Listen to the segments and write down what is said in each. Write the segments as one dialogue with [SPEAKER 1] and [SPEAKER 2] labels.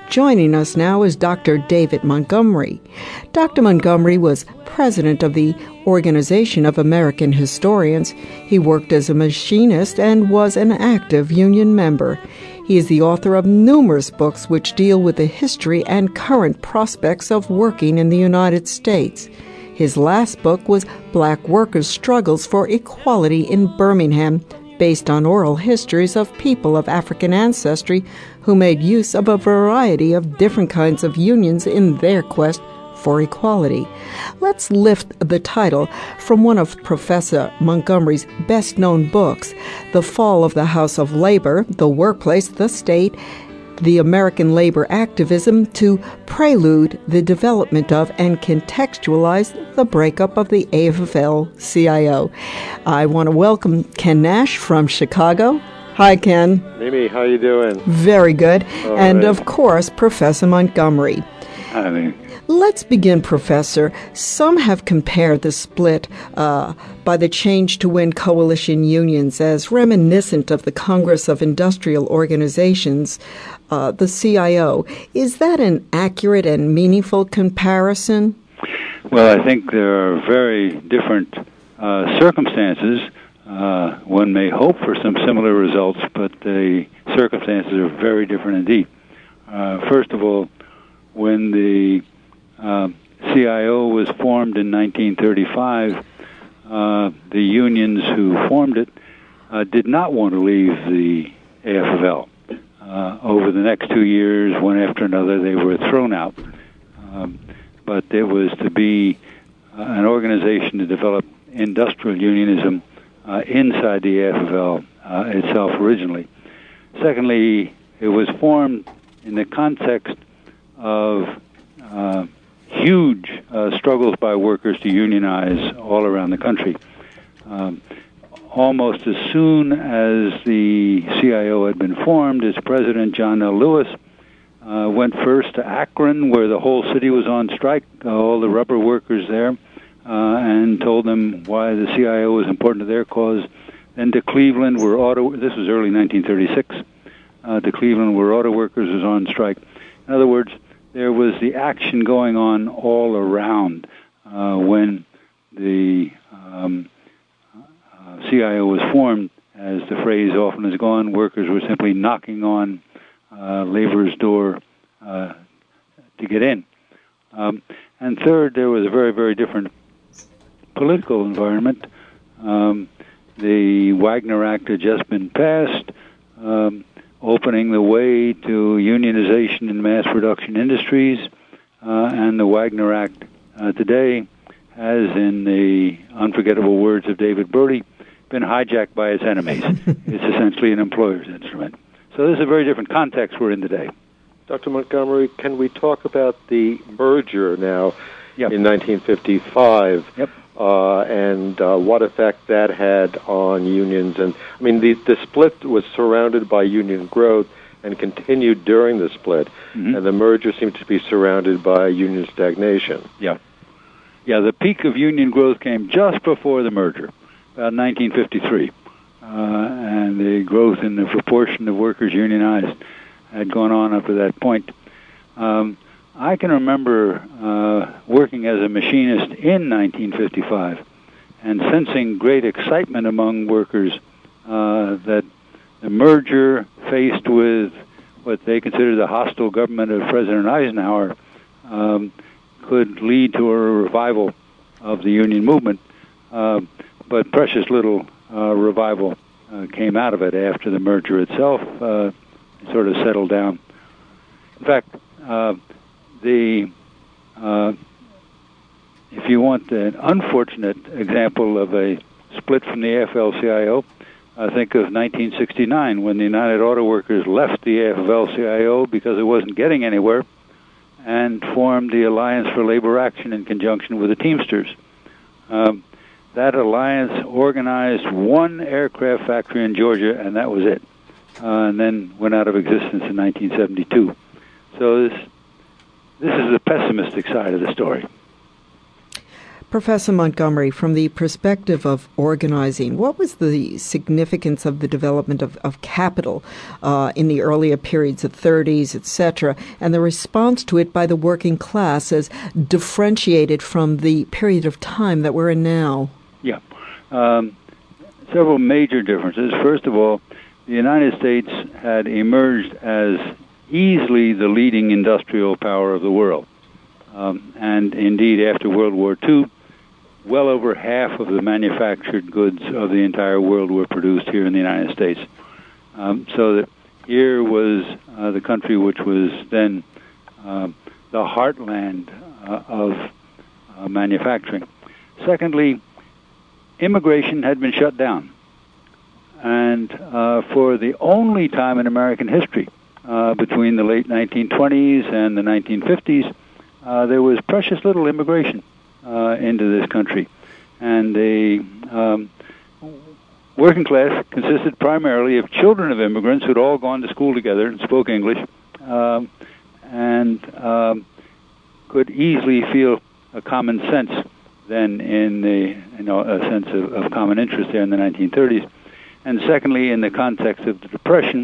[SPEAKER 1] Joining us now is Dr. David Montgomery. Dr. Montgomery was president of the Organization of American Historians. He worked as a machinist and was an active union member. He is the author of numerous books which deal with the history and current prospects of working in the United States. His last book was Black Workers' Struggles for Equality in Birmingham, based on oral histories of people of African ancestry who made use of a variety of different kinds of unions in their quest for equality. Let's lift the title from one of Professor Montgomery's best-known books, The Fall of the House of Labor, The Workplace, the State, the American Labor Activism, to prelude the development of and contextualize the breakup of the AFL-CIO. I want to welcome Ken Nash from Chicago. Hi, Ken.
[SPEAKER 2] Mimi, how you doing?
[SPEAKER 1] Very good.
[SPEAKER 2] All
[SPEAKER 1] and,
[SPEAKER 2] right.
[SPEAKER 1] Of course, Professor Montgomery.
[SPEAKER 2] Hi, Mimi.
[SPEAKER 1] Let's begin, Professor. Some have compared the split by the Change to Win coalition unions as reminiscent of the Congress of Industrial Organizations, the CIO. Is that an accurate and meaningful comparison?
[SPEAKER 3] Well, I think there are very different circumstances. One may hope for some similar results, but the circumstances are very different indeed. First of all, when the CIO was formed in 1935, the unions who formed it did not want to leave the AFL. Over the next 2 years, one after another, they were thrown out. But there was to be an organization to develop industrial unionism inside the AFL itself originally. Secondly, it was formed in the context of huge struggles by workers to unionize all around the country. Almost as soon as the CIO had been formed, its president, John L. Lewis, went first to Akron, where the whole city was on strike, all the rubber workers there, and told them why the CIO was important to their cause. Then to Cleveland, where this was early 1936, to Cleveland, where auto workers was on strike. In other words, there was the action going on all around when the CIO was formed. As the phrase often has gone, workers were simply knocking on labor's door to get in. And third, there was a very, very different political environment. The Wagner Act had just been passed, opening the way to unionization in mass production industries, and the Wagner Act today has, in the unforgettable words of David Brody, been hijacked by its enemies. It's essentially an employer's instrument. So this is a very different context we're in today.
[SPEAKER 2] Dr. Montgomery, can we talk about the merger now
[SPEAKER 3] Yep.
[SPEAKER 2] in 1955
[SPEAKER 3] Yep.
[SPEAKER 2] And what effect that had on unions? And I mean, the split was surrounded by union growth and continued during the split, and the merger seemed to be surrounded by union stagnation.
[SPEAKER 3] Yeah, the peak of union growth came just before the merger, about 1953. And the growth in the proportion of workers unionized had gone on up to that point. I can remember working as a machinist in 1955 and sensing great excitement among workers that the merger, faced with what they considered the hostile government of President Eisenhower, could lead to a revival of the union movement. But precious little revival came out of it after the merger itself sort of settled down. In fact, if you want an unfortunate example of a split from the AFL-CIO, think of 1969 when the United Auto Workers left the AFL-CIO because it wasn't getting anywhere and formed the Alliance for Labor Action in conjunction with the Teamsters. That alliance organized one aircraft factory in Georgia, and that was it, and then went out of existence in 1972. So this is the pessimistic side of the story.
[SPEAKER 1] Professor Montgomery, from the perspective of organizing, what was the significance of the development of capital in the earlier periods, the 30s, etc., and the response to it by the working class as differentiated from the period of time that we're in now?
[SPEAKER 3] Yeah. Several major differences. First of all, the United States had emerged as easily the leading industrial power of the world. And indeed, after World War II, well over half of the manufactured goods of the entire world were produced here in the United States. So that here was the country which was then the heartland of manufacturing. Secondly, immigration had been shut down. And for the only time in American history, between the late 1920s and the 1950s, there was precious little immigration into this country. And the working class consisted primarily of children of immigrants who'd all gone to school together and spoke English, and could easily feel a common sense then in the, a sense of common interest there in the 1930s. And secondly, in the context of the Depression,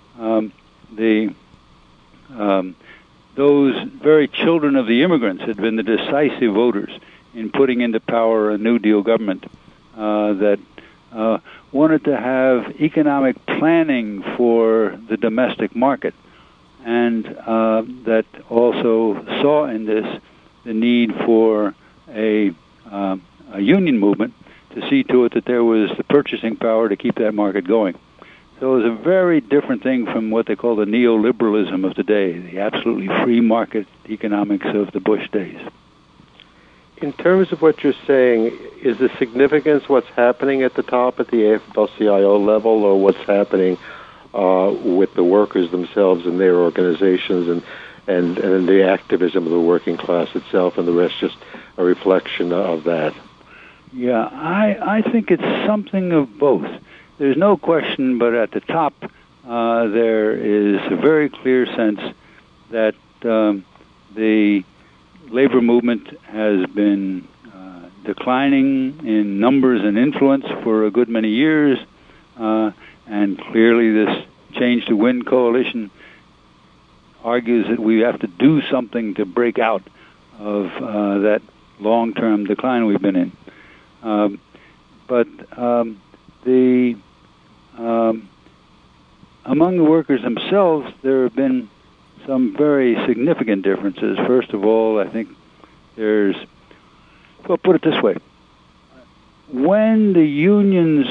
[SPEAKER 3] those very children of the immigrants had been the decisive voters in putting into power a New Deal government that wanted to have economic planning for the domestic market, and that also saw in this the need for a union movement to see to it that there was the purchasing power to keep that market going. So it was a very different thing from what they call the neoliberalism of today, the absolutely free market economics of the Bush days.
[SPEAKER 2] In terms of what you're saying, is the significance what's happening at the top at the AFL-CIO level, or what's happening with the workers themselves and their organizations and the activism of the working class itself, and the rest just a reflection of that?
[SPEAKER 3] Yeah, I think it's something of both. There's no question, but at the top, there is a very clear sense that the labor movement has been declining in numbers and influence for a good many years, and clearly this Change to Win coalition argues that we have to do something to break out of that long-term decline we've been in. But among the workers themselves, there have been some very significant differences. First of all, I think put it this way. When the unions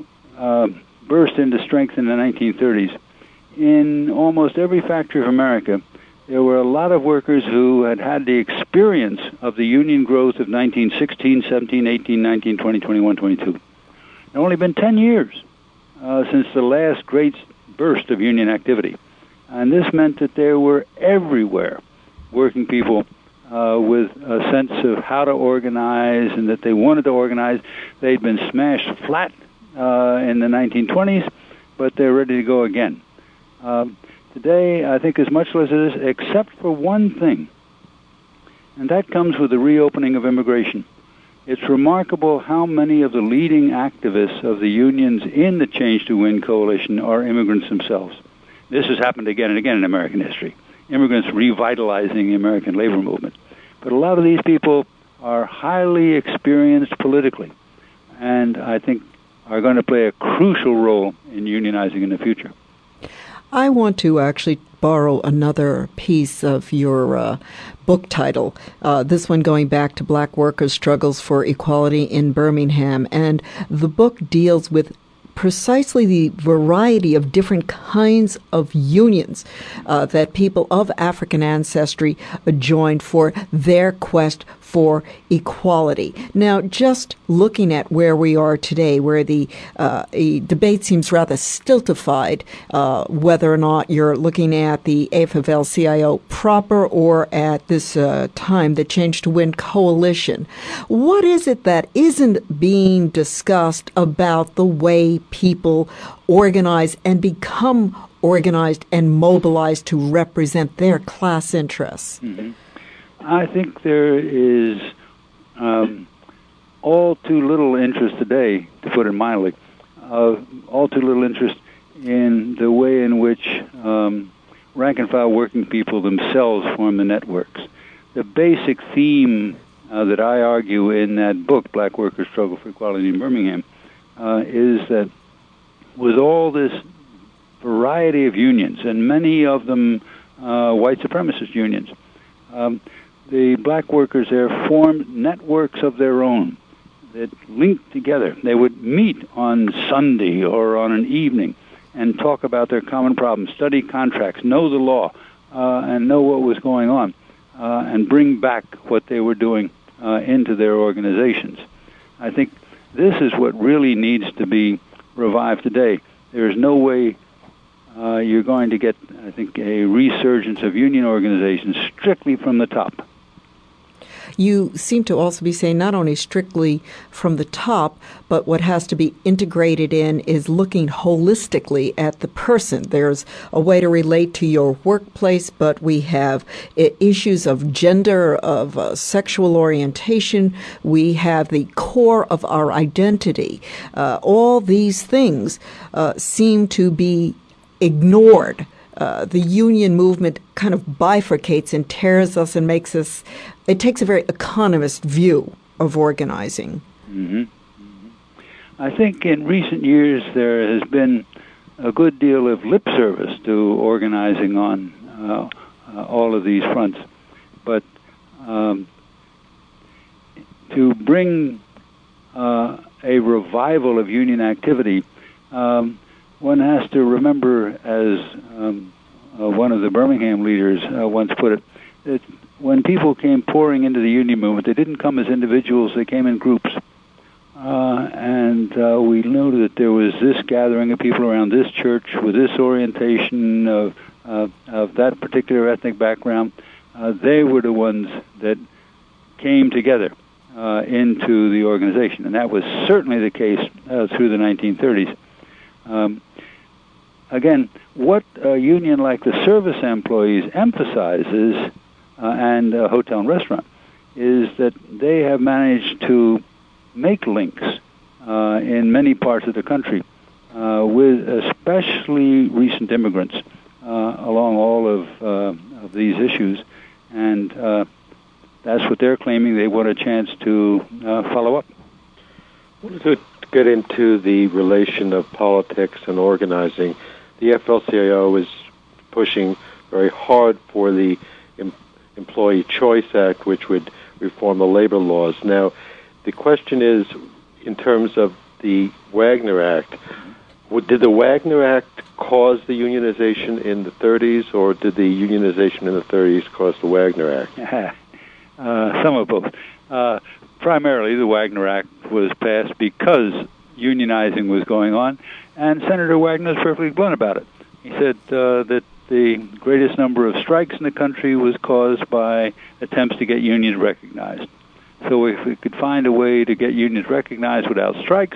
[SPEAKER 3] burst into strength in the 1930s, in almost every factory of America, there were a lot of workers who had had the experience of the union growth of 1916, 17, 18, 19, 20, 21, 22. It had only been 10 years since the last great burst of union activity. And this meant that there were everywhere working people with a sense of how to organize, and that they wanted to organize. They'd been smashed flat in the 1920s, but they're ready to go again. Today, I think as much as it is, except for one thing, and that comes with the reopening of immigration. It's remarkable how many of the leading activists of the unions in the Change to Win coalition are immigrants themselves. This has happened again and again in American history. Immigrants revitalizing the American labor movement. But a lot of these people are highly experienced politically, and I think are going to play a crucial role in unionizing in the future.
[SPEAKER 1] I want to actually borrow another piece of your book title, this one going back to Black Workers' Struggles for Equality in Birmingham. And the book deals with precisely the variety of different kinds of unions that people of African ancestry joined for their quest for equality. Now, just looking at where we are today, where the debate seems rather stultified, whether or not you're looking at the AFL-CIO proper or at this time, the Change to Win coalition, what is it that isn't being discussed about the way people organize and become organized and mobilized to represent their class interests?
[SPEAKER 3] Mm-hmm. I think there is all too little interest today, to put it mildly, all too little interest in the way in which rank-and-file working people themselves form the networks. The basic theme that I argue in that book, Black Workers' Struggle for Equality in Birmingham, is that with all this variety of unions, and many of them white supremacist unions, the black workers there formed networks of their own that linked together. They would meet on Sunday or on an evening and talk about their common problems, study contracts, know the law, and know what was going on, and bring back what they were doing into their organizations. I think this is what really needs to be revived today. There is no way you're going to get, I think, a resurgence of union organizations strictly from the top.
[SPEAKER 1] You seem to also be saying not only strictly from the top, but what has to be integrated in is looking holistically at the person. There's a way to relate to your workplace, but we have issues of gender, of sexual orientation. We have the core of our identity. All these things seem to be ignored. The union movement kind of bifurcates and tears us and makes us, it takes a very economist view of organizing.
[SPEAKER 3] Mm-hmm. I think in recent years there has been a good deal of lip service to organizing on all of these fronts. But to bring a revival of union activity, one has to remember, as one of the Birmingham leaders once put it, that when people came pouring into the union movement, they didn't come as individuals, they came in groups. And we knew that there was this gathering of people around this church with this orientation of that particular ethnic background. They were the ones that came together into the organization. And that was certainly the case through the 1930s. Again, what a union like the service employees emphasizes, and a hotel and restaurant, is that they have managed to make links in many parts of the country with especially recent immigrants along all of these issues. And that's what they're claiming. They want a chance to follow up.
[SPEAKER 2] I wanted to get into the relation of politics and organizing. The AFL-CIO is pushing very hard for the Employee Choice Act, which would reform the labor laws. Now, the question is, in terms of the Wagner Act, did the Wagner Act cause the unionization in the 30s, or did the unionization in the 30s cause the Wagner Act?
[SPEAKER 3] Some of both. Primarily, the Wagner Act was passed because unionizing was going on, and Senator Wagner was perfectly blunt about it. He said that the greatest number of strikes in the country was caused by attempts to get unions recognized. So if we could find a way to get unions recognized without strikes,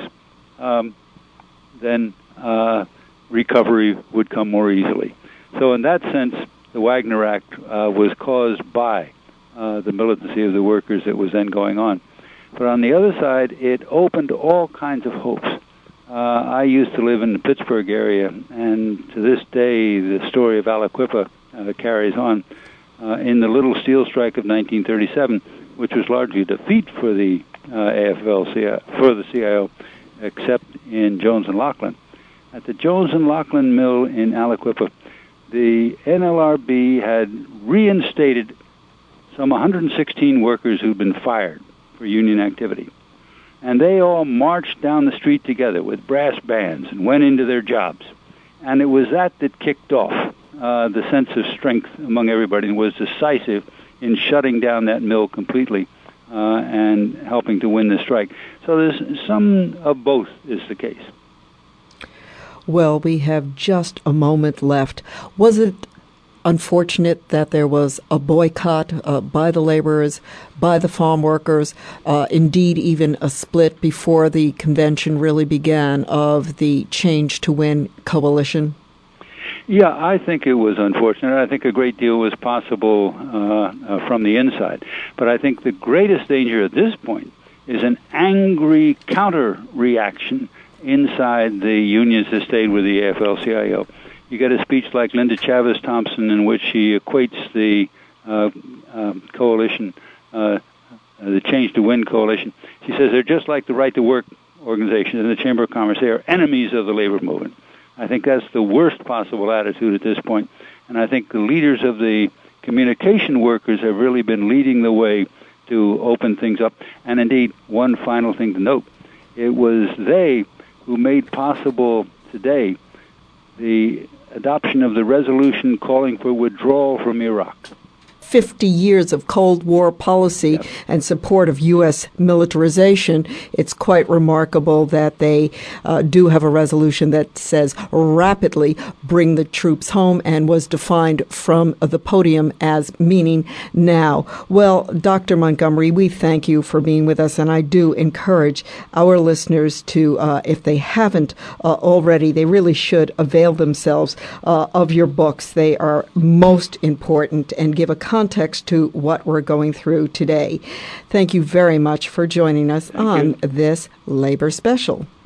[SPEAKER 3] then recovery would come more easily. So in that sense, the Wagner Act was caused by the militancy of the workers that was then going on. But on the other side, it opened all kinds of hopes. I used to live in the Pittsburgh area, and to this day, the story of Aliquippa carries on. In the Little Steel Strike of 1937, which was largely a defeat for the AFL-CIO, for the CIO, except in Jones and Laughlin. At the Jones and Laughlin mill in Aliquippa, the NLRB had reinstated some 116 workers who'd been fired for union activity. And they all marched down the street together with brass bands and went into their jobs. And it was that kicked off the sense of strength among everybody and was decisive in shutting down that mill completely and helping to win the strike. So there's some of both is the case.
[SPEAKER 1] Well, we have just a moment left. Was it unfortunate that there was a boycott by the laborers, by the farm workers, indeed even a split before the convention really began of the Change to Win coalition?
[SPEAKER 3] Yeah, I think it was unfortunate. I think a great deal was possible from the inside. But I think the greatest danger at this point is an angry counter-reaction inside the unions that stayed with the AFL-CIO. You get a speech like Linda Chavez Thompson in which she equates the coalition, the Change to Win coalition. She says they're just like the Right to Work organization and the Chamber of Commerce. They are enemies of the labor movement. I think that's the worst possible attitude at this point. And I think the leaders of the communication workers have really been leading the way to open things up. And indeed, one final thing to note, it was they who made possible today the adoption of the resolution calling for withdrawal from Iraq.
[SPEAKER 1] 50 years of Cold War policy and support of U.S. militarization, it's quite remarkable that they do have a resolution that says rapidly bring the troops home and was defined from the podium as meaning now. Well, Dr. Montgomery, we thank you for being with us, and I do encourage our listeners to, if they haven't already, they really should avail themselves of your books. They are most important and give a context to what we're going through today. Thank you very much for joining us on this Labor Special.